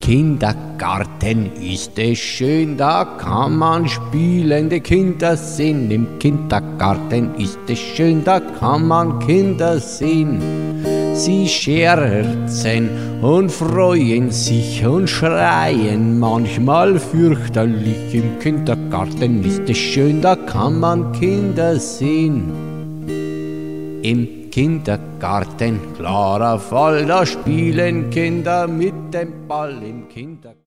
Kindergarten ist es schön, da kann man spielende Kinder sehen. Im Kindergarten ist es schön, da kann man Kinder sehen. Sie scherzen und freuen sich und schreien manchmal fürchterlich. Im Kindergarten ist es schön, da kann man Kinder sehen. Im Kindergarten, klarer Fall, da spielen Kinder mit dem Ball im Kindergarten.